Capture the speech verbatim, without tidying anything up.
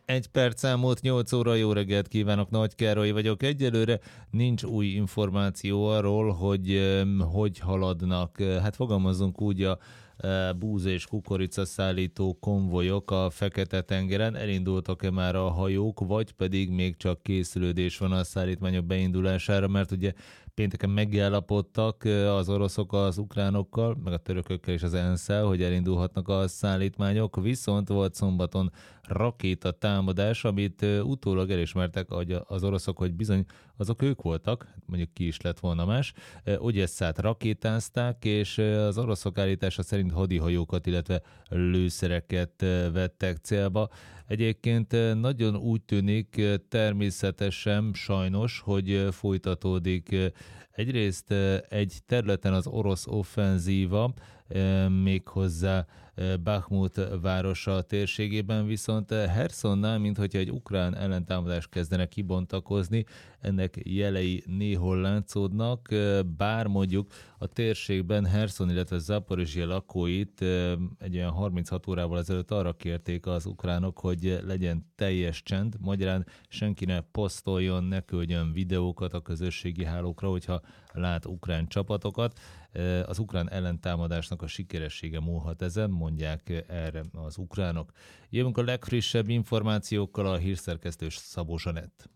Egy perc elmúlt nyolc óra, jó reggelt kívánok, Nagy Károly vagyok. Egyelőre nincs új információ arról, hogy em, hogy haladnak, eh, hát fogalmazunk úgy a eh, búza és kukorica szállító konvojok a Fekete-tengeren. Elindultak-e már a hajók, vagy pedig még csak készülődés van a szállítmányok beindulására, mert ugye pénteken megállapodtak eh, az oroszok az ukránokkal, meg a törökökkel és az ENSZ-el, hogy elindulhatnak a szállítmányok, viszont volt szombaton rakéta támadás, amit ö, utólag elismertek hogy az oroszok, hogy bizony azok ők voltak, hát mondjuk ki is lett volna más. Ogyesszát rakétázták, és ö, az oroszok állítása szerint hadihajókat, illetve lőszereket ö, vettek célba. Egyébként ö, nagyon úgy tűnik ö, természetesen sajnos, hogy ö, folytatódik ö, egyrészt ö, egy területen az orosz offenzíva, ö, méghozzá Bakhmut városa térségében, viszont Hersonnál, mint hogyha egy ukrán ellentámadást kezdenek kibontakozni, ennek jelei néhol látszódnak, bár mondjuk a térségben Herson, illetve Zaporizsja lakóit egy olyan harminchat órával ezelőtt arra kérték az ukránok, hogy legyen teljes csend, magyarán senki ne posztoljon, ne küldjön videókat a közösségi hálókra, hogyha lát ukrán csapatokat. Az ukrán ellentámadásnak a sikeressége múlhat ezen, mondják erre az ukránok. Jövünk a legfrissebb információkkal, a hírszerkesztő Szabó Zsanett.